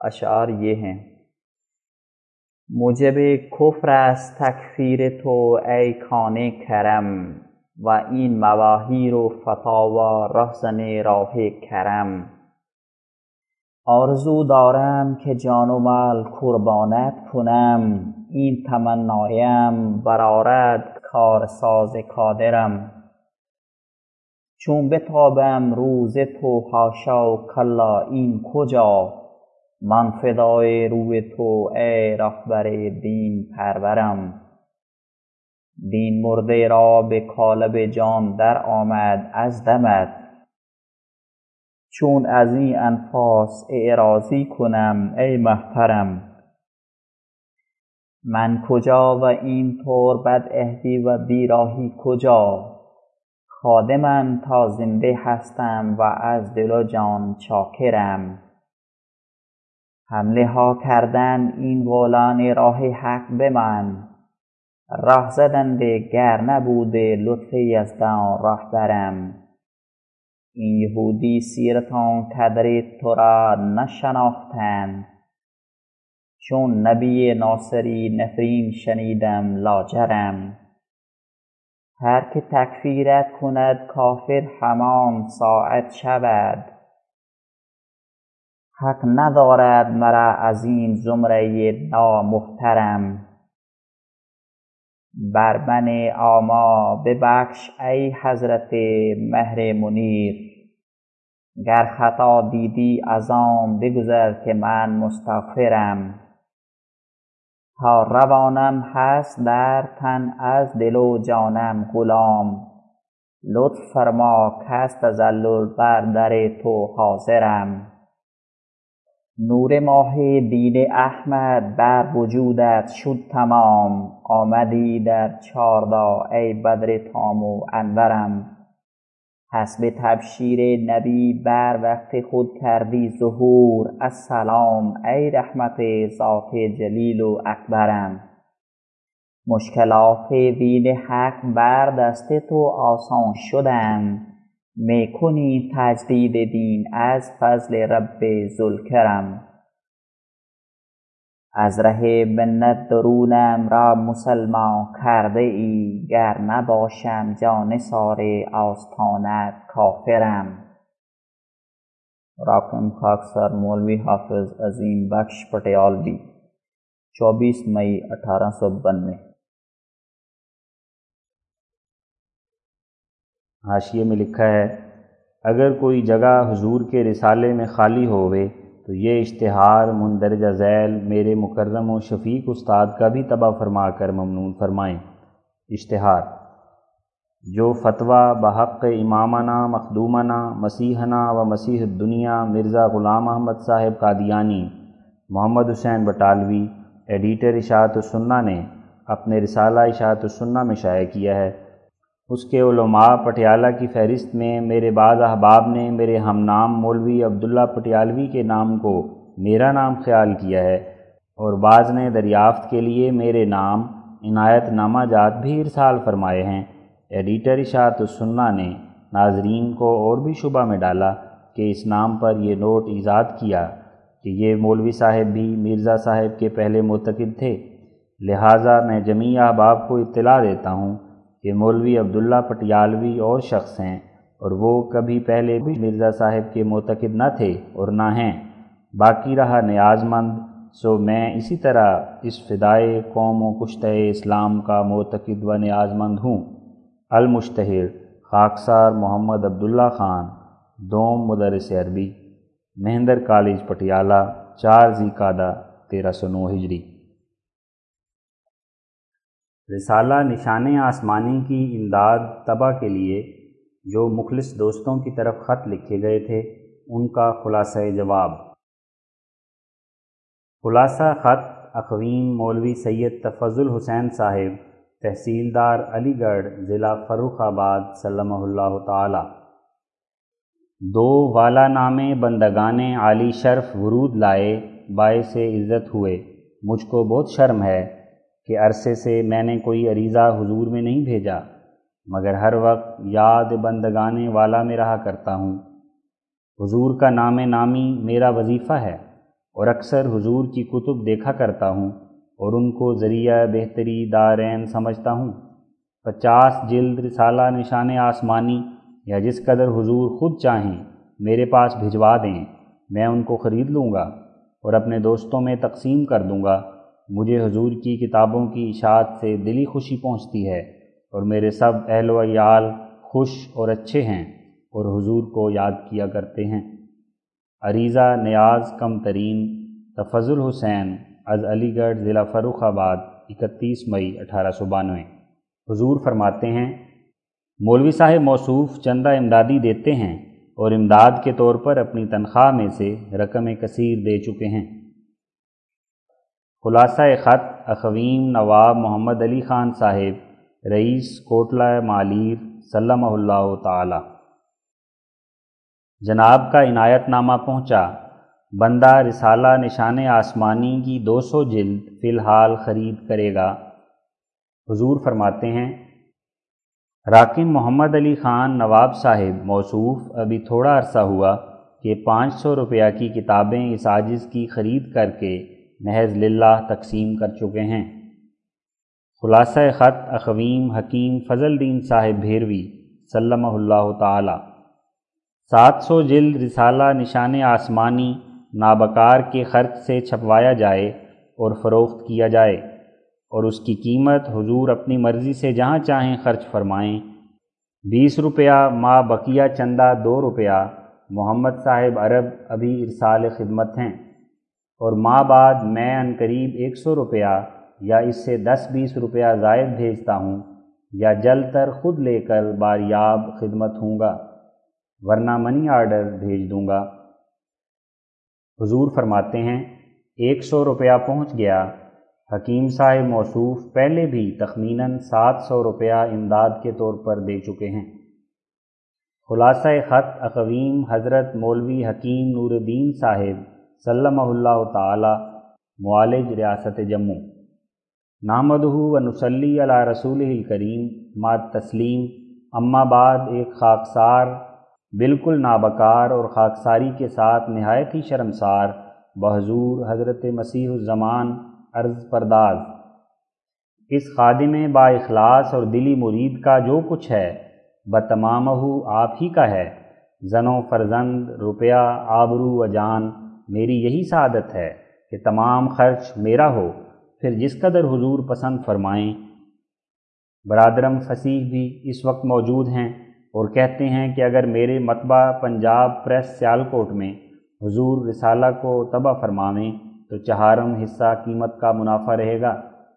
अशआर ये हैं। मुझे भी कुफ्र است تکفیر تو ای کان کرم و این مواهیر و فتاوا رهزن راه کرم. آرزو دارم که جان و مال قربانت کنم، این تمنایم برآرد کارساز قادرم. چون بتابم روز تو حاشا و کلا این کجا، من فدای روی تو ای رهبر دین پرورم. دین مرده را به قالب جان در آمد از دمت، چون از این انفاس اعراضی کنم ای محترم. من کجا و این طور بدعهدی و بیراهی کجا، خادمم تا زنده هستم و از دل و جان چاکرم. حمله ها کردن این غولان راه حق به من، راه زدنده گر نبوده لطف یزدان رهبرم. این یهودی سیرتان قدر تو را نشناختند، چون نبی ناصری نفرین شنیدم لاجرم. هر که تکفیرت کند کافر همان ساعت شود، حق ندارد مرا از این زمره نامحترم. بر من آما ببخش ای حضرت مهر منیر، گر خطا دیدی از آن بگذر که من مستغفرم. تا روانم هست در تن از دل و جانم غلام، لطف فرما کز تذلل بر در تو حاضرم. نور ماه دین احمد بر وجودت شد تمام، آمدی در چاردا ای بدر تام و انورم. حسب تبشیر نبی بر وقت خود کردی ظهور، السلام ای رحمت ذات جلیل و اکبرم. مشکلات دین حق بر دست تو آسان شدند، می کنی تجدید دین از فضل رب ذوالکرم. از ره منت درونم را مسلمان کرده ای، گر نباشم جانثار آستانت کافرم. راکن خاکسار مولوی حافظ عظیم بخش پٹیالوی 24 मई 1892। हाशिए में लिखा है, अगर कोई जगह हुजूर के रिसाले में खाली होवे तो ये इश्तिहार मुंदरजा झैल मेरे मुकर्रम व शफीक उस्ताद का भी तबा फरमा कर ममनून फरमाएँ। इश्तिहार: जो फतवा बहक़ इमामना मखदूमना मसीहना व मसीह दुनिया मिर्ज़ा ग़ुलाम अहमद साहिब कादियानी मोहम्मद हुसैन बटालवी एडिटर इशाअत-उस-सुन्ना ने अपने रिसाला इशाअत-उस-सुन्ना में शाया किया है, उसके उलमा पटियाला की फ़हरिस्त में मेरे बाज़ अहबाब ने मेरे हमनाम मौलवी अब्दुल्ला पटियालवी के नाम को मेरा नाम ख्याल किया है, और बाज़ ने दरियाफ़्त के लिए मेरे नाम इनायतनामा जात भी इरसाल फरमाए हैं। एडिटर इशाअत-उस-सुन्ना ने नाज़रीन को और भी शुबा में डाला कि इस नाम पर यह नोट ईजाद किया कि ये मौलवी साहब भी मिर्ज़ा साहब के पहले मुतक़िद थे, लिहाजा मैं जमी अहबाब को इत्तला देता हूँ कि मौलवी अब्दुल्ला पटियालवी और शख्स हैं, और वो कभी पहले भी मिर्ज़ा साहब के मुतक़िद न थे और ना हैं। बाकी रहा नियाज़मंद, सो मैं इसी तरह इस फ़िदाए कौम व कुश्ते इस्लाम का मुतक़िद व नियाज़मंद हूँ। अल-मुश्तहिर खाकसार मोहम्मद अब्दुल्ला ख़ान, दोम मुदर्रिस अरबी, महेंद्र कॉलेज पटियाला, 4 ज़िलक़ादा 1309 हिजरी। रिसाला निशाने आसमानी की इमदाद तबा के लिए जो मुखलिस दोस्तों की तरफ ख़त लिखे गए थे, उनका खुलासा जवाब। खुलासा ख़त अख़वीम मौलवी सैयद तफ़ज़्ज़ुल हुसैन साहिब, तहसीलदार अलीगढ़, ज़िला फ़र्रुखाबाद, सल्लमहुल्लाहु ताला। दो वाला नामे बंदगाने आली शर्फ वरूद लाए, बाइसे इज़्ज़त हुए। मुझको बहुत शर्म है कि अरसे से मैंने कोई अरीज़ा हुजूर में नहीं भेजा, मगर हर वक्त याद बंदगाने वाला में रहा करता हूँ। हुजूर का नामे नामी मेरा वजीफ़ा है। اور اکثر حضور کی کتب دیکھا کرتا ہوں اور ان کو ذریعہ بہتری دارین سمجھتا ہوں۔ 50 جلد رسالہ نشان آسمانی یا جس قدر حضور خود چاہیں میرے پاس بھجوا دیں، میں ان کو خرید لوں گا اور اپنے دوستوں میں تقسیم کر دوں گا۔ مجھے حضور کی کتابوں کی اشاعت سے دلی خوشی پہنچتی ہے اور میرے سب اہل و عیال خوش اور اچھے ہیں اور حضور کو یاد کیا کرتے ہیں۔ عریضہ نیاز کم ترین تفضل حسین از علی گڑھ ضلع فروخ آباد 31 مئی 1892۔ حضور فرماتے ہیں، مولوی صاحب موصوف چندہ امدادی دیتے ہیں اور امداد کے طور پر اپنی تنخواہ میں سے رقم کثیر دے چکے ہیں۔ خلاصہ خط اخویم نواب محمد علی خان صاحب رئیس کوٹلہ مالیر سلمہ اللہ تعالی۔ جناب کا عنایت نامہ پہنچا، بندہ رسالہ نشان آسمانی کی 200 جلد فی الحال خرید کرے گا۔ حضور فرماتے ہیں، راکم محمد علی خان نواب صاحب موصوف ابھی تھوڑا عرصہ ہوا کہ 500 روپیہ کی کتابیں اس عاجز کی خرید کر کے محض للہ تقسیم کر چکے ہیں۔ خلاصہ خط اخویم حکیم فضل دین صاحب بھیروی سلمہ اللہ تعالی۔ 700 جلد رسالہ نشان آسمانی نابکار کے خرچ سے چھپوایا جائے اور فروخت کیا جائے اور اس کی قیمت حضور اپنی مرضی سے جہاں چاہیں خرچ فرمائیں۔ 20 روپیہ ما بقیہ چندہ 2 روپیہ محمد صاحب عرب ابھی ارسال خدمت ہیں، اور ماہ بعد میں ان قریب 100 روپیہ یا اس سے 10-20 روپیہ زائد بھیجتا ہوں یا جل تر خود لے کر باریاب خدمت ہوں گا، ورنہ منی آرڈر بھیج دوں گا۔ حضور فرماتے ہیں، 100 روپیہ پہنچ گیا۔ حکیم صاحب موصوف پہلے بھی تخمیناً 700 روپیہ امداد کے طور پر دے چکے ہیں۔ خلاصہ خط اخویم حضرت مولوی حکیم نور الدین صاحب سلمہ اللہ تعالی معالج ریاست جموں۔ نحمدہ و نصلی علی رسولہ الکریم ما تسلیم، اما بعد ایک خاکسار بالکل نابکار اور خاکساری کے ساتھ نہایت ہی شرمسار بحضور حضرت مسیح الزمان عرض پرداز، اس خادم با اخلاص اور دلی مرید کا جو کچھ ہے بتمامہ آپ ہی کا ہے۔ زن و فرزند، روپیہ، آبرو و جان، میری یہی سعادت ہے کہ تمام خرچ میرا ہو، پھر جس قدر حضور پسند فرمائیں۔ برادرم فصیح بھی اس وقت موجود ہیں اور کہتے ہیں کہ اگر میرے مطبع پنجاب پریس سیالکوٹ میں حضور رسالہ کو طبع فرماویں تو 4 حصہ قیمت کا منافع رہے گا۔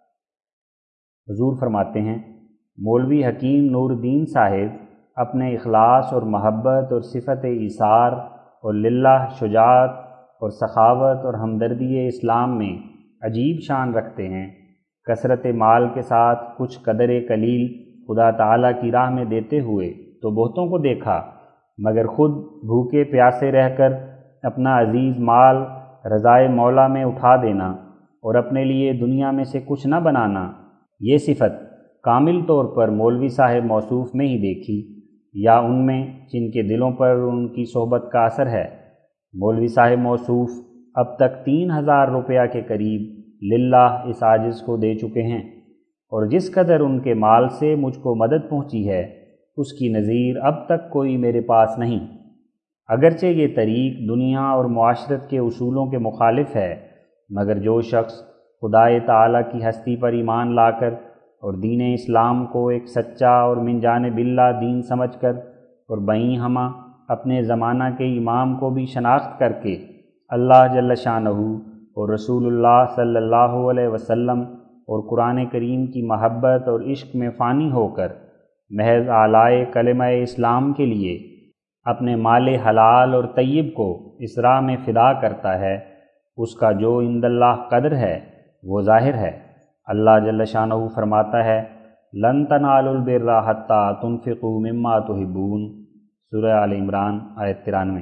حضور فرماتے ہیں، مولوی حکیم نور الدین صاحب اپنے اخلاص اور محبت اور صفت ایثار اور للہ شجاعت اور سخاوت اور ہمدردی اسلام میں عجیب شان رکھتے ہیں۔ کثرت مال کے ساتھ کچھ قدر قلیل خدا تعالیٰ کی راہ میں دیتے ہوئے تو بہتوں کو دیکھا، مگر خود بھوکے پیاسے رہ کر اپنا عزیز مال رضائے مولا میں اٹھا دینا اور اپنے لیے دنیا میں سے کچھ نہ بنانا، یہ صفت کامل طور پر مولوی صاحب موصوف میں ہی دیکھی، یا ان میں جن کے دلوں پر ان کی صحبت کا اثر ہے۔ مولوی صاحب موصوف اب تک 3000 روپیہ کے قریب للہ اس عاجز کو دے چکے ہیں، اور جس قدر ان کے مال سے مجھ کو مدد پہنچی ہے اس کی نظیر اب تک کوئی میرے پاس نہیں۔ اگرچہ یہ طریق دنیا اور معاشرت کے اصولوں کے مخالف ہے، مگر جو شخص خدائے تعالیٰ کی ہستی پر ایمان لا کر اور دین اسلام کو ایک سچا اور من جانب اللہ دین سمجھ کر اور بئیں ہمہ اپنے زمانہ کے امام کو بھی شناخت کر کے اللہ جل شانہ اور رسول اللہ صلی اللہ علیہ وسلم اور قرآن کریم کی محبت اور عشق میں فانی ہو کر محض اعلائے کلمہ اسلام کے لیے اپنے مال حلال اور طیب کو اس راہ میں فدا کرتا ہے، اس کا جو عند اللہ قدر ہے وہ ظاہر ہے۔ اللہ جل شانہ فرماتا ہے، لن تنالوا البر حتی تنفقوا مما تحبون، سورہ آل عمران آیت 93۔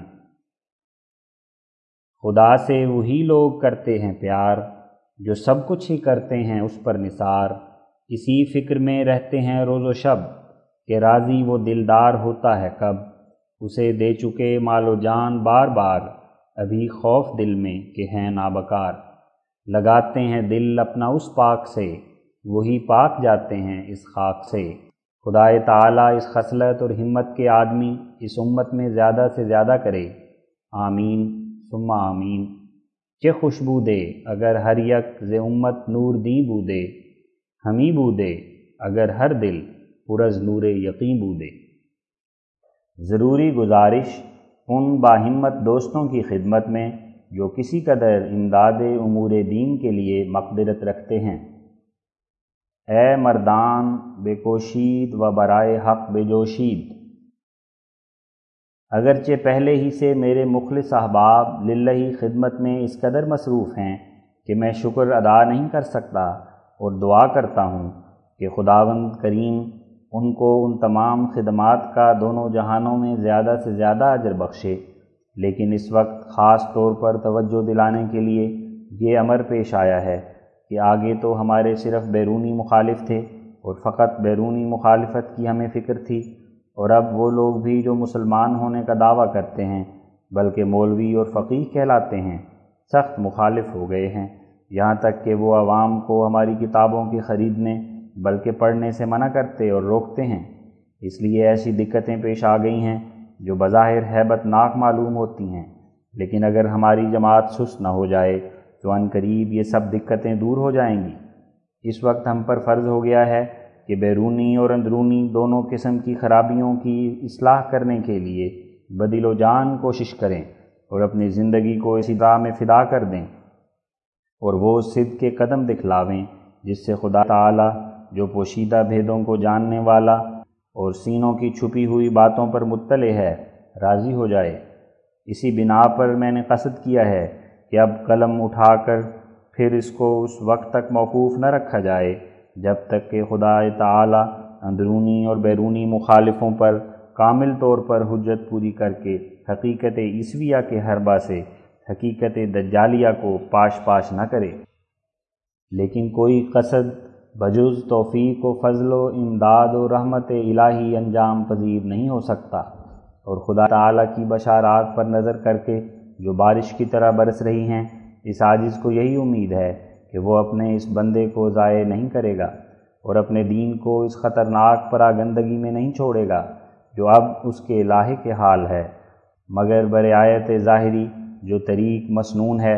خدا سے وہی لوگ کرتے ہیں پیار جو سب کچھ ہی کرتے ہیں اس پر نثار، اسی فکر میں رہتے ہیں روز و شب کہ راضی وہ دلدار ہوتا ہے کب، اسے دے چکے مال و جان بار بار، ابھی خوف دل میں کہ ہیں نابکار، لگاتے ہیں دل اپنا اس پاک سے، وہی پاک جاتے ہیں اس خاک سے۔ خدائے تعالیٰ اس خصلت اور ہمت کے آدمی اس امت میں زیادہ سے زیادہ کرے، آمین ثم آمین۔ چہ خوشبو دے اگر ہر یک ز امت نور دیں بودے، ہمیں بودے اگر ہر دل پرز نور یقین بودے۔ ضروری گزارش ان باہمت دوستوں کی خدمت میں جو کسی قدر امداد امور دین کے لیے مقدرت رکھتے ہیں۔ اے مردان بے کوشید و برائے حق بے جوشید، اگرچہ پہلے ہی سے میرے مخلص احباب للہ خدمت میں اس قدر مصروف ہیں کہ میں شکر ادا نہیں کر سکتا، اور دعا کرتا ہوں کہ خداوند کریم ان کو ان تمام خدمات کا دونوں جہانوں میں زیادہ سے زیادہ اجر بخشے۔ لیکن اس وقت خاص طور پر توجہ دلانے کے لیے یہ امر پیش آیا ہے کہ آگے تو ہمارے صرف بیرونی مخالف تھے اور فقط بیرونی مخالفت کی ہمیں فکر تھی، اور اب وہ لوگ بھی جو مسلمان ہونے کا دعویٰ کرتے ہیں بلکہ مولوی اور فقیہ کہلاتے ہیں سخت مخالف ہو گئے ہیں، یہاں تک کہ وہ عوام کو ہماری کتابوں کی خریدنے بلکہ پڑھنے سے منع کرتے اور روکتے ہیں۔ اس لیے ایسی دقتیں پیش آ گئی ہیں جو بظاہر ہیبت ناک معلوم ہوتی ہیں، لیکن اگر ہماری جماعت سست نہ ہو جائے تو عن قریب یہ سب دقتیں دور ہو جائیں گی۔ اس وقت ہم پر فرض ہو گیا ہے کہ بیرونی اور اندرونی دونوں قسم کی خرابیوں کی اصلاح کرنے کے لیے بدل و جان کوشش کریں اور اپنی زندگی کو اسی راہ میں فدا کر دیں، اور وہ صدق کے قدم دکھلاویں جس سے خدا تعالی جو پوشیدہ بھیدوں کو جاننے والا اور سینوں کی چھپی ہوئی باتوں پر مطلع ہے راضی ہو جائے۔ اسی بنا پر میں نے قصد کیا ہے کہ اب قلم اٹھا کر پھر اس کو اس وقت تک موقوف نہ رکھا جائے جب تک کہ خدا تعالی اندرونی اور بیرونی مخالفوں پر کامل طور پر حجت پوری کر کے حقیقت عیسویہ کے حربہ سے حقیقت دجالیہ کو پاش نہ کرے۔ لیکن کوئی قصد بجز توفیق و فضل و امداد و رحمت الہی انجام پذیر نہیں ہو سکتا، اور خدا تعالیٰ کی بشارات پر نظر کر کے جو بارش کی طرح برس رہی ہیں، اس عاجز کو یہی امید ہے کہ وہ اپنے اس بندے کو ضائع نہیں کرے گا اور اپنے دین کو اس خطرناک پراگندگی میں نہیں چھوڑے گا جو اب اس کے لاحق حال ہے، مگر برعایت ظاہری جو طریق مسنون ہے۔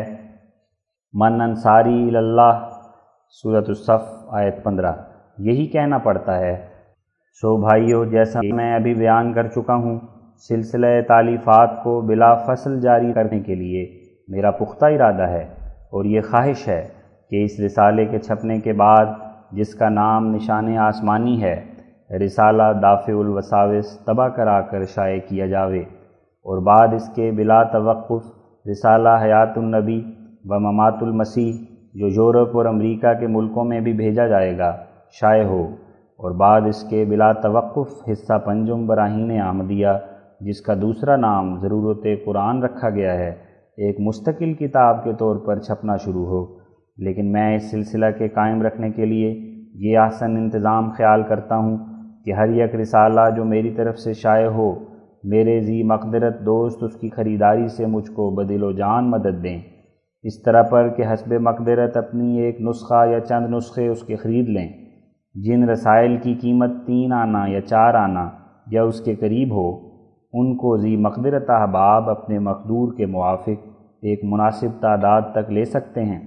من انصاری اللہ، سورۃ الصف آیت 15، یہی کہنا پڑتا ہے۔ سو بھائیو، جیسا میں ابھی بیان کر چکا ہوں، سلسلہ تالیفات کو بلا فصل جاری کرنے کے لیے میرا پختہ ارادہ ہے، اور یہ خواہش ہے کہ اس رسالے کے چھپنے کے بعد، جس کا نام نشان آسمانی ہے، رسالہ دافع الوساوس طبع کرا کر شائع کیا جاوے، اور بعد اس کے بلا توقف رسالہ حیات النبی و ممات المسیح جو یورپ اور امریکہ کے ملکوں میں بھی بھیجا جائے گا شائع ہو، اور بعد اس کے بلا توقف حصہ پنجم براہین احمدیہ جس کا دوسرا نام ضرورت قرآن رکھا گیا ہے، ایک مستقل کتاب کے طور پر چھپنا شروع ہو۔ لیکن میں اس سلسلہ کے قائم رکھنے کے لیے یہ احسن انتظام خیال کرتا ہوں کہ ہر یک رسالہ جو میری طرف سے شائع ہو، میرے ذی مقدرت دوست اس کی خریداری سے مجھ کو بدل و جان مدد دیں، اس طرح پر کہ حسب مقدرت اپنی ایک نسخہ یا چند نسخے اس کے خرید لیں۔ جن رسائل کی قیمت 3 آنا یا 4 آنا یا اس کے قریب ہو، ان کو ذی مقدرت احباب اپنے مقدور کے موافق ایک مناسب تعداد تک لے سکتے ہیں،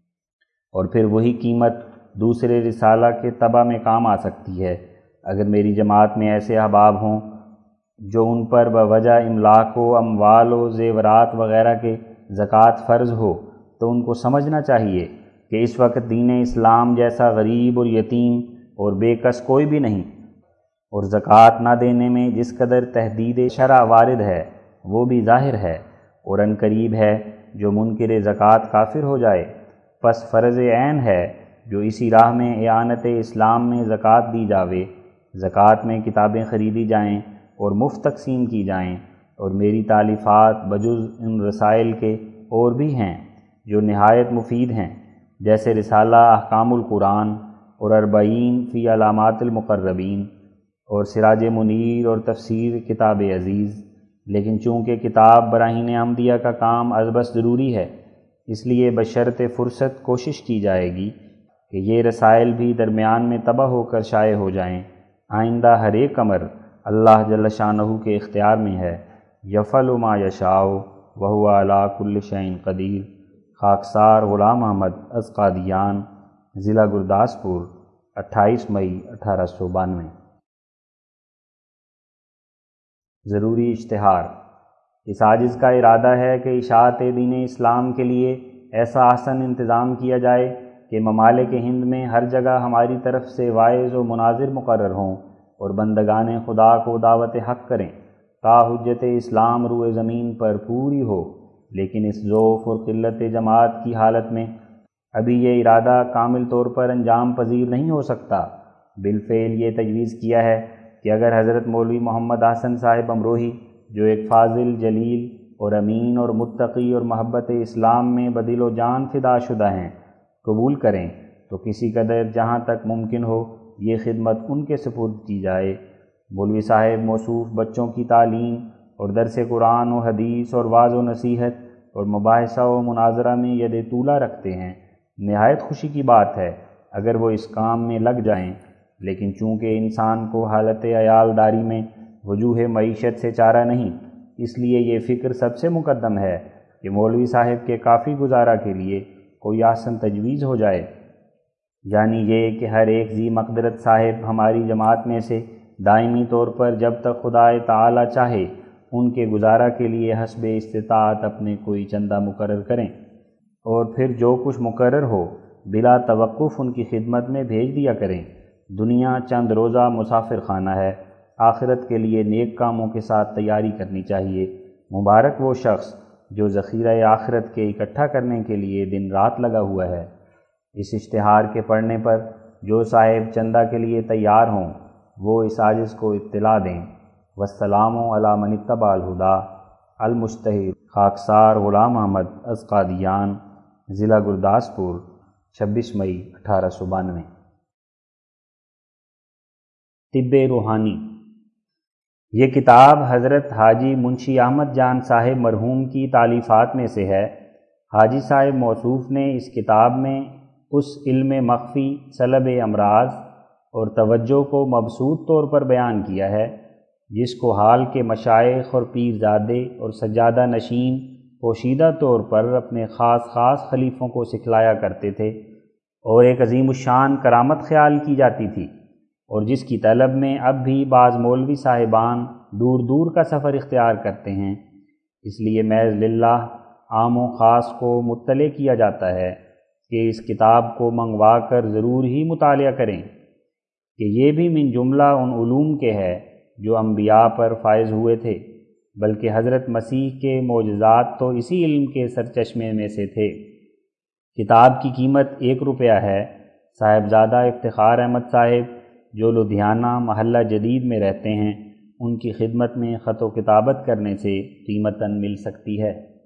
اور پھر وہی قیمت دوسرے رسالہ کے طبع میں کام آ سکتی ہے۔ اگر میری جماعت میں ایسے احباب ہوں جو ان پر بوجہ املاک و اموال و زیورات وغیرہ کے زکوٰۃ فرض ہو، تو ان کو سمجھنا چاہیے کہ اس وقت دین اسلام جیسا غریب اور یتیم اور بے کس کوئی بھی نہیں، اور زکوٰۃ نہ دینے میں جس قدر تحدید شرع وارد ہے وہ بھی ظاہر ہے، اور ان قریب ہے جو منکر زکوٰۃ کافر ہو جائے۔ پس فرض عین ہے جو اسی راہ میں اعانت اسلام میں زکوٰۃ دی جاوے، زکوٰۃ میں کتابیں خریدی جائیں اور مفت تقسیم کی جائیں، اور میری تالیفات بجز ان رسائل کے اور بھی ہیں جو نہایت مفید ہیں، جیسے رسالہ احکام القرآن اور 40 فی علامات المقربین اور سراج منیر اور تفسیر کتاب عزیز، لیکن چونکہ کتاب براہین احمدیہ کا کام ازبس ضروری ہے، اس لیے بشرط فرصت کوشش کی جائے گی کہ یہ رسائل بھی درمیان میں تباہ ہو کر شائع ہو جائیں۔ آئندہ ہر ایک امر اللہ جل شانہ کے اختیار میں ہے۔ یفعل ما یشاء وہو علی کل شیء قدیر۔ خاکسار غلام احمد از قادیان، ضلع گرداسپور، 28 مئی 1892۔ ضروری اشتہار۔ اس عاجز کا ارادہ ہے کہ اشاعت دین اسلام کے لیے ایسا احسن انتظام کیا جائے کہ ممالک ہند میں ہر جگہ ہماری طرف سے واعظ و مناظر مقرر ہوں اور بندگان خدا کو دعوت حق کریں تا حجت اسلام روئے زمین پر پوری ہو، لیکن اس ضعف اور قلت جماعت کی حالت میں ابھی یہ ارادہ کامل طور پر انجام پذیر نہیں ہو سکتا۔ بالفعل یہ تجویز کیا ہے کہ اگر حضرت مولوی محمد حسن صاحب امروہی، جو ایک فاضل، جلیل اور امین اور متقی اور محبت اسلام میں بدل و جان فدا شدہ ہیں، قبول کریں تو کسی قدر جہاں تک ممکن ہو یہ خدمت ان کے سپرد کی جائے۔ مولوی صاحب موصوف بچوں کی تعلیم اور درس قرآن و حدیث اور وعظ و نصیحت اور مباحثہ و مناظرہ میں ید طولہ رکھتے ہیں۔ نہایت خوشی کی بات ہے اگر وہ اس کام میں لگ جائیں، لیکن چونکہ انسان کو حالت عیال داری میں وجوہ معیشت سے چارہ نہیں، اس لیے یہ فکر سب سے مقدم ہے کہ مولوی صاحب کے کافی گزارہ کے لیے کوئی احسن تجویز ہو جائے، یعنی یہ کہ ہر ایک ذی مقدرت صاحب ہماری جماعت میں سے دائمی طور پر جب تک خدا تعالی چاہے ان کے گزارہ کے لیے حسب استطاعت اپنے کوئی چندہ مقرر کریں، اور پھر جو کچھ مقرر ہو بلا توقف ان کی خدمت میں بھیج دیا کریں۔ دنیا چند روزہ مسافر خانہ ہے، آخرت کے لیے نیک کاموں کے ساتھ تیاری کرنی چاہیے۔ مبارک وہ شخص جو ذخیرہ آخرت کے اکٹھا کرنے کے لیے دن رات لگا ہوا ہے۔ اس اشتہار کے پڑھنے پر جو صاحب چندہ کے لیے تیار ہوں وہ اس عاجز کو اطلاع دیں۔ والسلام علی من اتبع الہدی۔ المشتہر خاکسار غلام احمد از قادیان، ضلع گرداسپور، 26 مئی 1892۔ طب روحانی۔ یہ کتاب حضرت حاجی منشی احمد جان صاحب مرحوم کی تالیفات میں سے ہے۔ حاجی صاحب موصوف نے اس کتاب میں اس علم مخفی سلب امراض اور توجہ کو مبسوط طور پر بیان کیا ہے جس کو حال کے مشائخ اور پیرزادے اور سجادہ نشین پوشیدہ طور پر اپنے خاص خلیفوں کو سکھلایا کرتے تھے، اور ایک عظیم الشان کرامت خیال کی جاتی تھی، اور جس کی طلب میں اب بھی بعض مولوی صاحبان دور دور کا سفر اختیار کرتے ہیں۔ اس لیے محض للہ عام و خاص کو مطلع کیا جاتا ہے کہ اس کتاب کو منگوا کر ضرور ہی مطالعہ کریں کہ یہ بھی من جملہ ان علوم کے ہے جو انبیاء پر فائز ہوئے تھے، بلکہ حضرت مسیح کے معجزات تو اسی علم کے سرچشمے میں سے تھے۔ کتاب کی قیمت 1 روپیہ ہے۔ صاحبزادہ افتخار احمد صاحب جو لدھیانہ محلہ جدید میں رہتے ہیں، ان کی خدمت میں خط و کتابت کرنے سے قیمتاً مل سکتی ہے۔